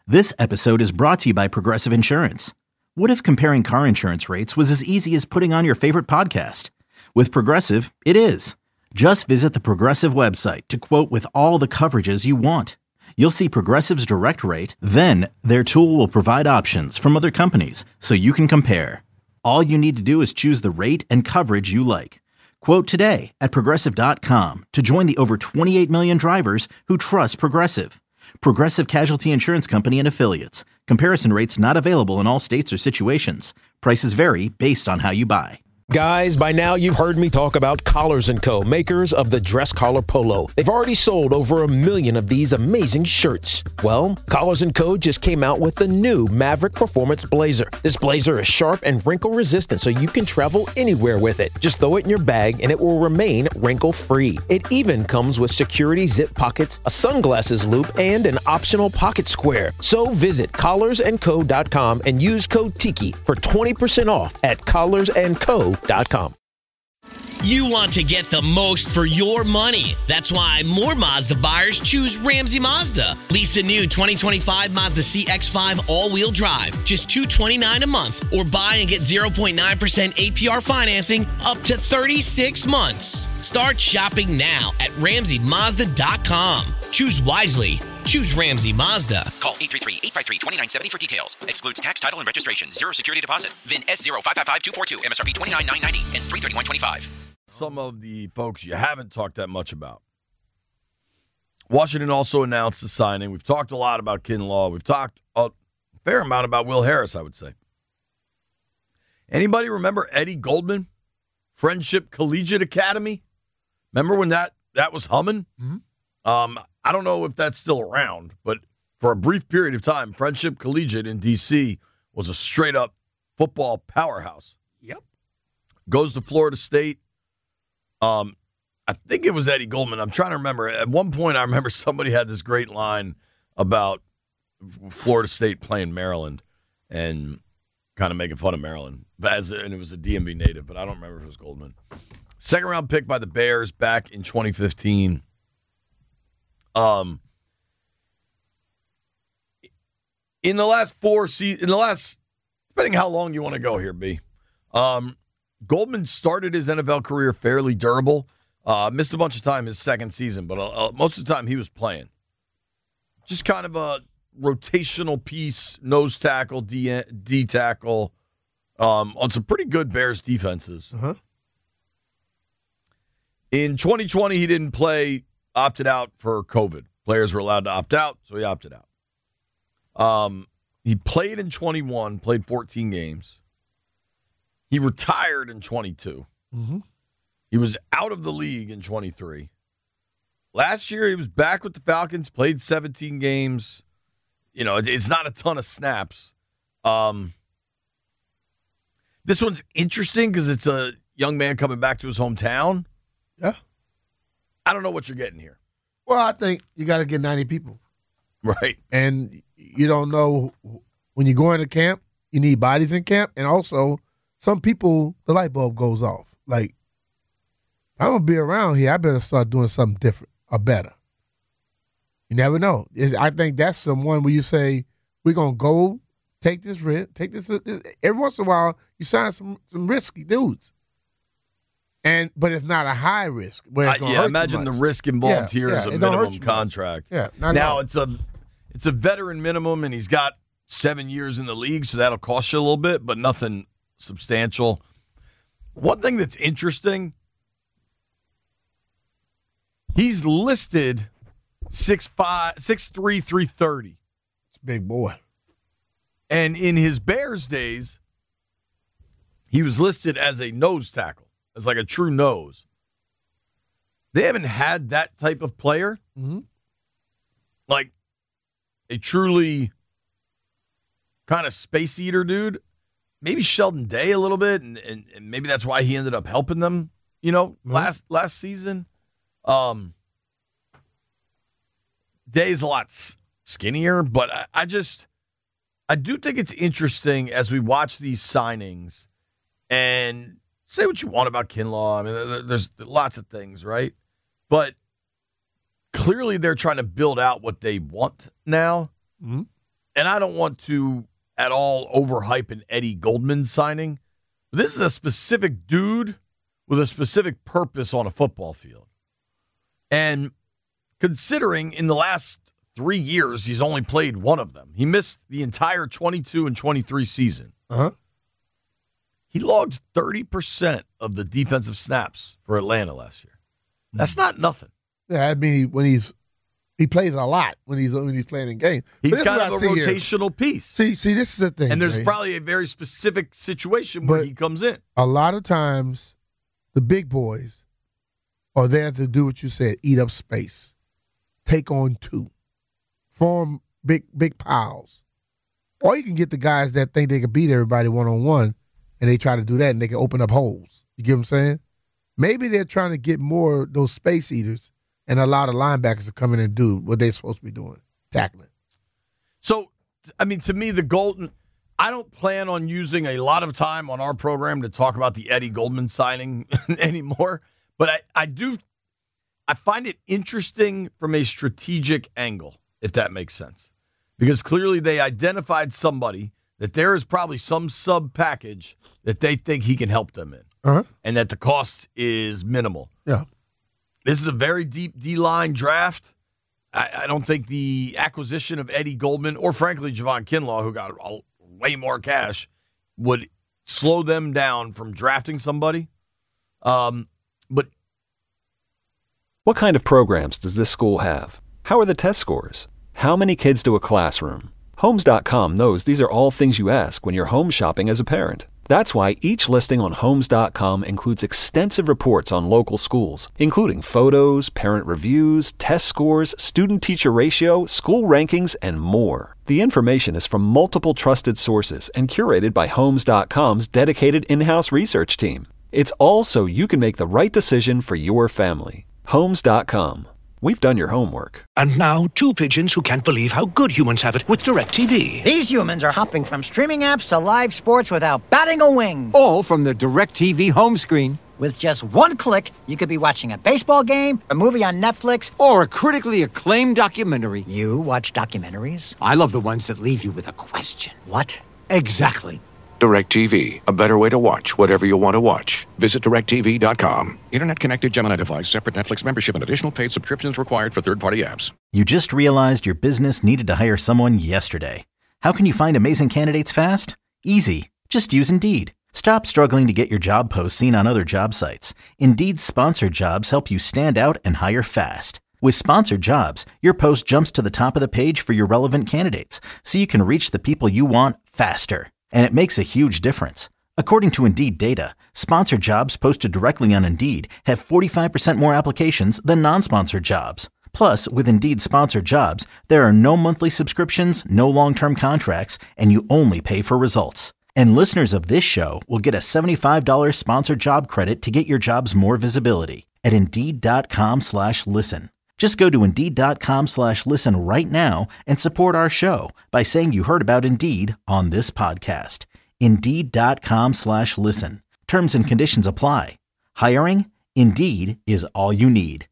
This episode is brought to you by Progressive Insurance. What if comparing car insurance rates was as easy as putting on your favorite podcast? With Progressive, it is. Just visit the Progressive website to quote with all the coverages you want. You'll see Progressive's direct rate, then their tool will provide options from other companies so you can compare. All you need to do is choose the rate and coverage you like. Quote today at Progressive.com to join the over 28 million drivers who trust Progressive. Progressive Casualty Insurance Company and Affiliates. Comparison rates not available in all states or situations. Prices vary based on how you buy. Guys, by now you've heard me talk about Collars & Co., makers of the Dress Collar Polo. They've already sold over 1 million of these amazing shirts. Well, Collars & Co. just came out with the new Maverick Performance Blazer. This blazer is sharp and wrinkle-resistant, so you can travel anywhere with it. Just throw it in your bag and it will remain wrinkle-free. It even comes with security zip pockets, a sunglasses loop, and an optional pocket square. So visit collarsandco.com and use code TIKI for 20% off at collarsandco.com. You want to get the most for your money. That's why more Mazda buyers choose Ramsey Mazda. Lease a new 2025 Mazda CX-5 all-wheel drive, just $229 a month, or buy and get 0.9% APR financing up to 36 months. Start shopping now at RamseyMazda.com. Choose wisely. Choose Ramsey Mazda. Call 833-853-2970 for details. Excludes tax, title, and registration. Zero security deposit. VIN S0555-242. MSRP $29,990. Ends 3/31/25. Some of the folks you haven't talked that much about. Washington also announced the signing. We've talked a lot about Kinlaw. We've talked a fair amount about Will Harris, I would say. Anybody remember Eddie Goldman? Friendship Collegiate Academy? Remember when that was humming? Mm-hmm. I don't know if that's still around, but for a brief period of time, Friendship Collegiate in D.C. was a straight-up football powerhouse. Yep. Goes to Florida State. I think it was Eddie Goldman. I'm trying to remember. At one point, I remember somebody had this great line about Florida State playing Maryland and kind of making fun of Maryland. And it was a DMV native, but I don't remember if it was Goldman. Second-round pick by the Bears back in 2015. In the last depending how long you want to go here, B. Goldman started his NFL career fairly durable. Missed a bunch of time his second season, but most of the time he was playing. Just kind of a rotational piece, nose tackle, D tackle, on some pretty good Bears defenses. Uh-huh. In 2020, he didn't play, opted out for COVID. Players were allowed to opt out, so he opted out. He played in 21, played 14 games. He retired in 22. Mm-hmm. He was out of the league in 23. Last year, he was back with the Falcons, played 17 games. You know, it's not a ton of snaps. This one's interesting because it's a young man coming back to his hometown. Yeah. I don't know what you're getting here. Well, I think you got to get 90 people. Right. And you don't know when you go into camp, you need bodies in camp. And also, some people, the light bulb goes off. Like, I'm going to be around here. I better start doing something different or better. You never know. I think that's someone where you say, we're going to go take this risk, take this. Every once in a while, you sign some risky dudes. But it's not a high risk. Where it's hurt imagine the risk involved here is a minimum contract. Yeah, now it's a veteran minimum, and he's got 7 years in the league, so that'll cost you a little bit, but nothing substantial. One thing that's interesting, he's listed 6'5", 6'3", 330. It's a big boy. And in his Bears days, he was listed as a nose tackle. As like a true nose. They haven't had that type of player. Mm-hmm. Like a truly kind of space eater dude. Maybe Sheldon Day a little bit, and maybe that's why he ended up helping them, last season. Day's a lot skinnier, but I do think it's interesting as we watch these signings and say what you want about Kinlaw. I mean, there's lots of things, right? But clearly they're trying to build out what they want now. Mm-hmm. and I don't want to at all overhype an Eddie Goldman signing, but this is a specific dude with a specific purpose on a football field. And considering in the last 3 years, he's only played one of them. He missed the entire 22 and 23 season. He logged 30% of the defensive snaps for Atlanta last year. That's not nothing. Yeah, I mean, he plays a lot when he's playing in games. He's kind of a rotational piece. See, this is the thing. And there's probably a very specific situation where he comes in. A lot of times, the big boys are there to do what you said, eat up space, take on two, form big piles. Or you can get the guys that think they can beat everybody one-on-one, and they try to do that, and they can open up holes. You get what I'm saying? Maybe they're trying to get more of those space eaters and allow the linebackers to come in and do what they're supposed to be doing, tackling. So, I mean, to me, I don't plan on using a lot of time on our program to talk about the Eddie Goldman signing anymore, but I find it interesting from a strategic angle, if that makes sense. Because clearly they identified somebody that there is probably some sub package that they think he can help them in, and that the cost is minimal. Yeah. This is a very deep D-line draft. I don't think the acquisition of Eddie Goldman or, frankly, Javon Kinlaw, who got way more cash, would slow them down from drafting somebody. But what kind of programs does this school have? How are the test scores? How many kids to a classroom? Homes.com knows these are all things you ask when you're home shopping as a parent. That's why each listing on Homes.com includes extensive reports on local schools, including photos, parent reviews, test scores, student-teacher ratio, school rankings, and more. The information is from multiple trusted sources and curated by Homes.com's dedicated in-house research team. It's all so you can make the right decision for your family. Homes.com. We've done your homework. And now, two pigeons who can't believe how good humans have it with DirecTV. These humans are hopping from streaming apps to live sports without batting a wing. All from the DirecTV home screen. With just one click, you could be watching a baseball game, a movie on Netflix, or a critically acclaimed documentary. You watch documentaries? I love the ones that leave you with a question. What? Exactly. DirecTV, a better way to watch whatever you want to watch. Visit DirecTV.com. Internet-connected Gemini device, separate Netflix membership, and additional paid subscriptions required for third-party apps. You just realized your business needed to hire someone yesterday. How can you find amazing candidates fast? Easy. Just use Indeed. Stop struggling to get your job posts seen on other job sites. Indeed's sponsored jobs help you stand out and hire fast. With sponsored jobs, your post jumps to the top of the page for your relevant candidates, so you can reach the people you want faster. And it makes a huge difference. According to Indeed data, sponsored jobs posted directly on Indeed have 45% more applications than non-sponsored jobs. Plus, with Indeed sponsored jobs, there are no monthly subscriptions, no long-term contracts, and you only pay for results. And listeners of this show will get a $75 sponsored job credit to get your jobs more visibility at Indeed.com/listen. Just go to Indeed.com/listen right now and support our show by saying you heard about Indeed on this podcast. Indeed.com/listen. Terms and conditions apply. Hiring? Indeed is all you need.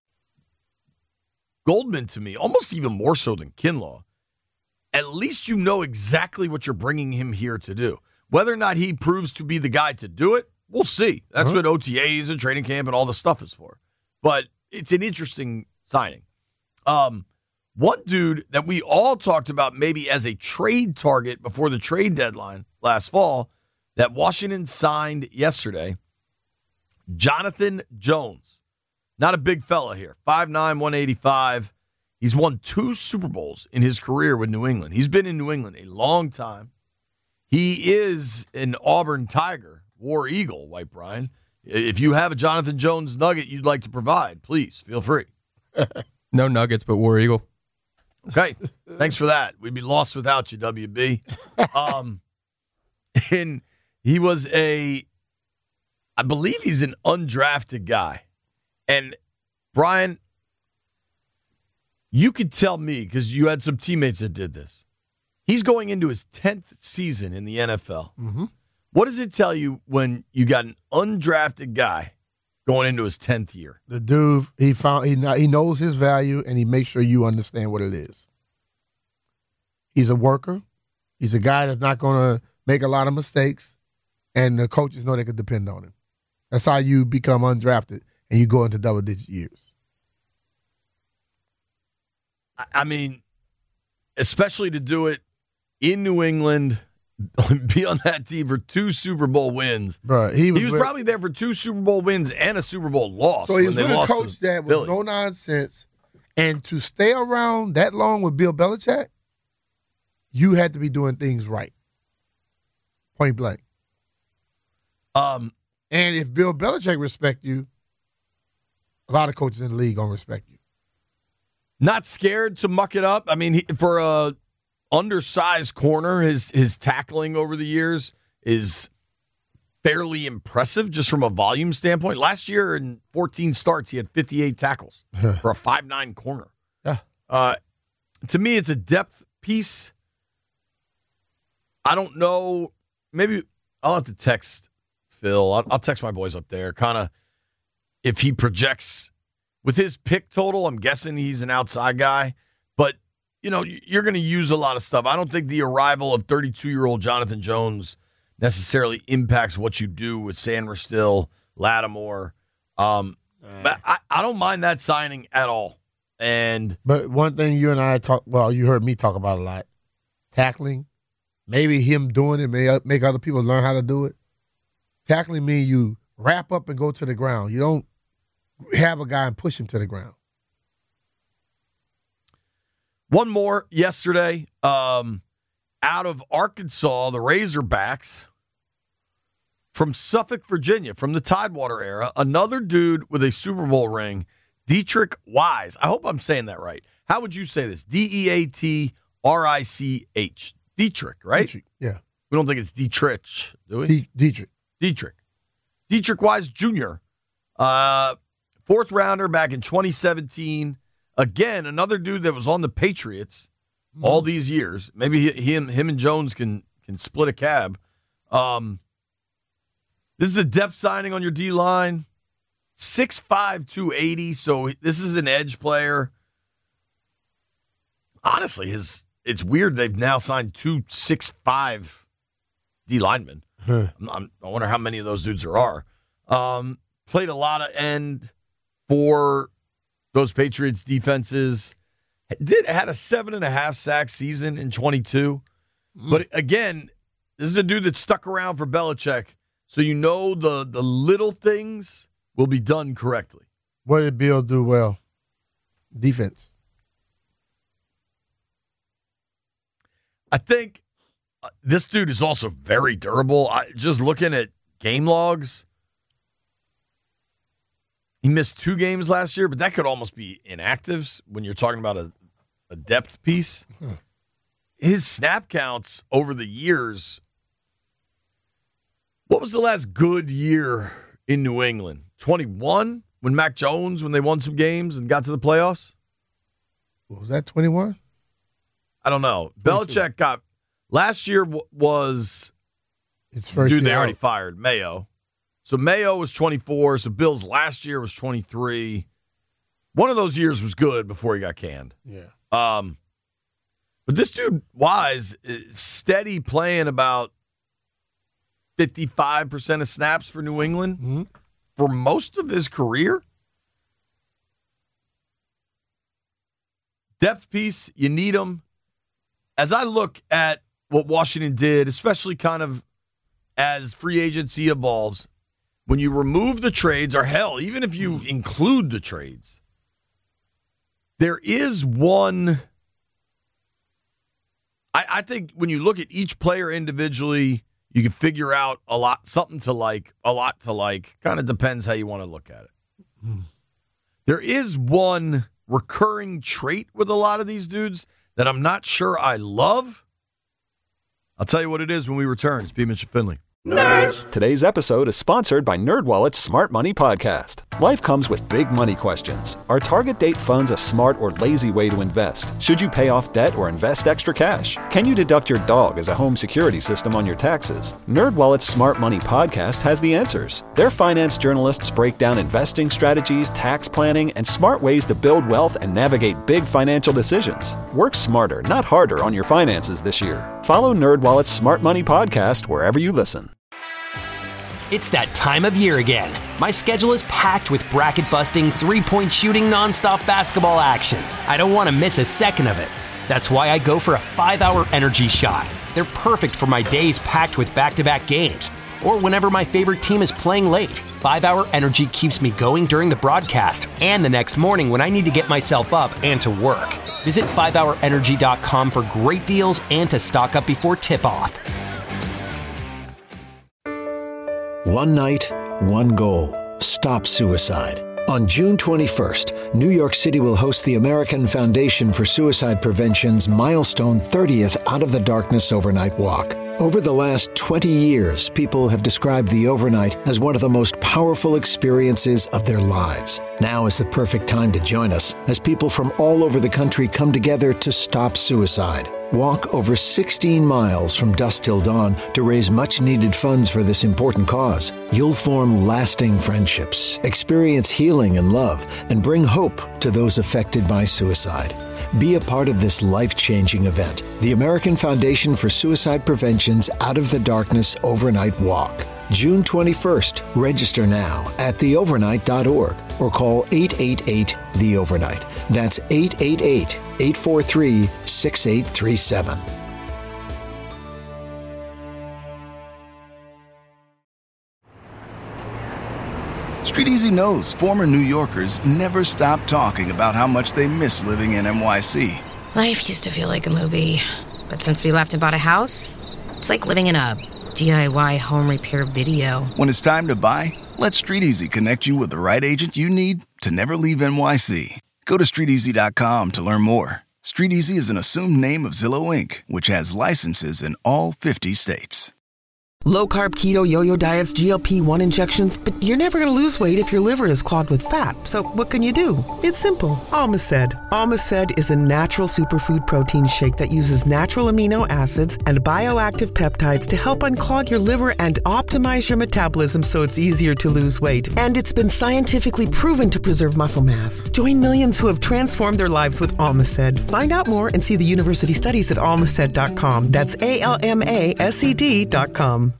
Goldman, to me, almost even more so than Kinlaw, at least you know exactly what you're bringing him here to do. Whether or not he proves to be the guy to do it, we'll see. That's what OTAs and training camp and all the stuff is for. But it's an interesting signing. One dude that we all talked about maybe as a trade target before the trade deadline last fall that Washington signed yesterday, Jonathan Jones. Not a big fella here, 5'9", 185. He's won 2 Super Bowls in his career with New England. He's been in New England a long time. He is an Auburn Tiger, War Eagle, White Brian. If you have a Jonathan Jones nugget you'd like to provide, please feel free. No nuggets, but War Eagle. Okay, thanks for that. We'd be lost without you, WB. And he was I believe he's an undrafted guy. And, Brian, you could tell me, because you had some teammates that did this, he's going into his 10th season in the NFL. Mm-hmm. What does it tell you when you got an undrafted guy going into his 10th year? The dude, he knows his value, and he makes sure you understand what it is. He's a worker. He's a guy that's not going to make a lot of mistakes, and the coaches know they can depend on him. That's how you become undrafted and you go into double-digit years. I mean, especially to do it in New England, be on that team for 2 Super Bowl wins. Bro, he was probably there for 2 Super Bowl wins and a Super Bowl loss. So he was when with they a lost coach to that was Philly. no nonsense, and to stay around that long with Bill Belichick, you had to be doing things right. Point blank. And if Bill Belichick respect you, a lot of coaches in the league gonna respect you. Not scared to muck it up. I mean, for a undersized corner, his tackling over the years is fairly impressive just from a volume standpoint. Last year in 14 starts, he had 58 tackles for a 5'9" corner. Yeah. To me, it's a depth piece. I don't know. Maybe I'll have to text Phil. I'll text my boys up there, kind of, if he projects with his pick total. I'm guessing he's an outside guy, but you're going to use a lot of stuff. I don't think the arrival of 32-year-old Jonathan Jones necessarily impacts what you do with Sanders, Lattimore. But I don't mind that signing at all. But one thing you and I you heard me talk about a lot, tackling. Maybe him doing it may make other people learn how to do it. Tackling means you wrap up and go to the ground. You don't have a guy and push him to the ground. One more yesterday, out of Arkansas, the Razorbacks, from Suffolk, Virginia, from the Tidewater era, another dude with a Super Bowl ring, Deatrich Wise. I hope I'm saying that right. How would you say this? Deatrich. Dietrich, right? Dietrich, yeah. We don't think it's Dietrich, do we? Dietrich. Deatrich Wise Jr., 4th rounder back in 2017. Again, another dude that was on the Patriots all these years. Maybe him and Jones can split a cab. This is a depth signing on your D-line. 6'5", 280, so this is an edge player. Honestly, it's weird they've now signed 2 6'5" D linemen. I wonder how many of those dudes there are. Played a lot of end for those Patriots defenses. Had a 7.5 sack season in 22. But again, this is a dude that stuck around for Belichick, so the little things will be done correctly. What did Bill do well? Defense. I think this dude is also very durable. Just looking at game logs, he missed 2 games last year, but that could almost be inactives when you're talking about a depth piece. His snap counts over the years. What was the last good year in New England? 21? When Mac Jones, when they won some games and got to the playoffs? What was that, 21? I don't know. 22. Belichick got last year was it's first dude year they already out. fired, Mayo. So Mayo was 24. So Bill's last year was 23. One of those years was good before he got canned. Yeah. But this dude Wise is steady playing about 55% of snaps for New England for most of his career. Depth piece, you need him. As I look at what Washington did, especially kind of as free agency evolves, when you remove the trades, or hell, even if you include the trades, there is one. I think when you look at each player individually, you can figure out a lot to like. Kind of depends how you want to look at it. There is one recurring trait with a lot of these dudes that I'm not sure I love. I'll tell you what it is when we return. It's B. Mitchell Finley. Nerds! Today's episode is sponsored by NerdWallet's Smart Money Podcast. Life comes with big money questions. Are target date funds a smart or lazy way to invest? Should you pay off debt or invest extra cash? Can you deduct your dog as a home security system on your taxes? NerdWallet's Smart Money podcast has the answers. Their finance journalists break down investing strategies, tax planning, and smart ways to build wealth and navigate big financial decisions. Work smarter, not harder on your finances this year. Follow NerdWallet's Smart Money podcast wherever you listen. It's that time of year again. My schedule is packed with bracket-busting, three-point shooting, nonstop basketball action. I don't want to miss a second of it. That's why I go for a 5-hour energy shot. They're perfect for my days packed with back-to-back games, or whenever my favorite team is playing late. 5-hour energy keeps me going during the broadcast and the next morning when I need to get myself up and to work. Visit 5hourenergy.com for great deals and to stock up before tip-off. One night, one goal. Stop suicide. On June 21st, New York City will host the American Foundation for Suicide Prevention's milestone 30th Out of the Darkness Overnight Walk. Over the last 20 years, people have described the overnight as one of the most powerful experiences of their lives. Now is the perfect time to join us as people from all over the country come together to stop suicide. Walk over 16 miles from dusk till dawn to raise much-needed funds for this important cause. You'll form lasting friendships, experience healing and love, and bring hope to those affected by suicide. Be a part of this life-changing event, the American Foundation for Suicide Prevention's Out of the Darkness Overnight Walk. June 21st. Register now at theovernight.org or call 888-THE-OVERNIGHT. That's 888-843-6837. Street Easy knows former New Yorkers never stop talking about how much they miss living in NYC. Life used to feel like a movie, but since we left and bought a house, it's like living in a DIY home repair video. When it's time to buy, let Street Easy connect you with the right agent you need to never leave NYC. Go to StreetEasy.com to learn more. Street Easy is an assumed name of Zillow Inc., which has licenses in all 50 states. Low-carb, keto, yo-yo diets, GLP-1 injections, but you're never going to lose weight if your liver is clogged with fat. So what can you do? It's simple. Almaced. Almaced is a natural superfood protein shake that uses natural amino acids and bioactive peptides to help unclog your liver and optimize your metabolism so it's easier to lose weight. And it's been scientifically proven to preserve muscle mass. Join millions who have transformed their lives with Almaced. Find out more and see the university studies at almaced.com. That's ALMASED.com.